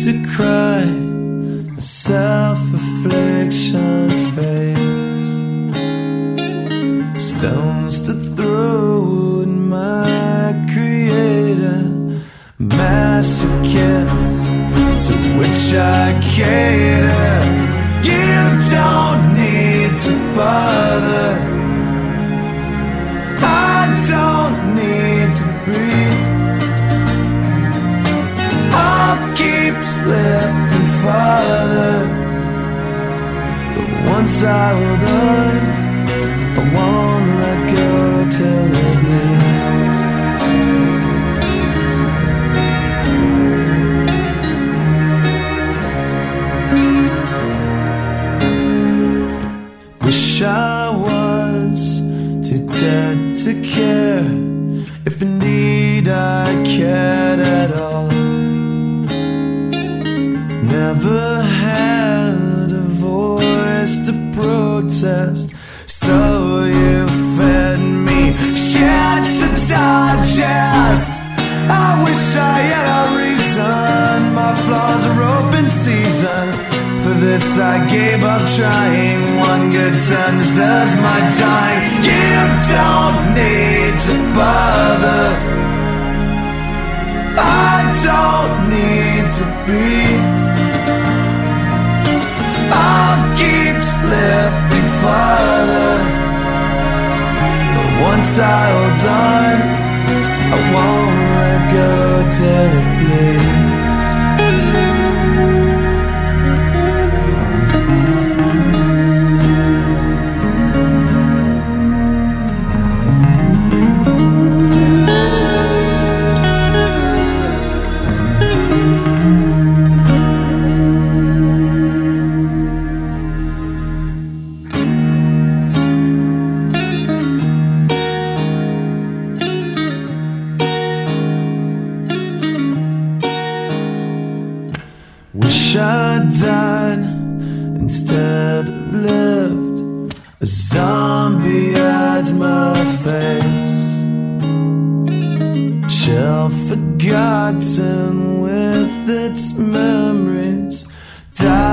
to cry, a self-affliction fades. Stones to throw at my creator, masochists to which I cater. You don't need to bother, I don't need to breathe. I'll keep slipping farther, but once I hold on, I won't let go till it bleeds. Wish I was too dead to care, if indeed I cared at all. Never had a voice to protest, so you fed me shit to digest. I wish I had a reason, my flaws are open season. For this I gave up trying, one good turn deserves my time. You don't need to bother, I don't need to be. I'll keep slipping farther, but once I hold on, I won't let go till it bleeds. Wish I died instead of lived, a zombie hides my face, shelf forgotten with its memories.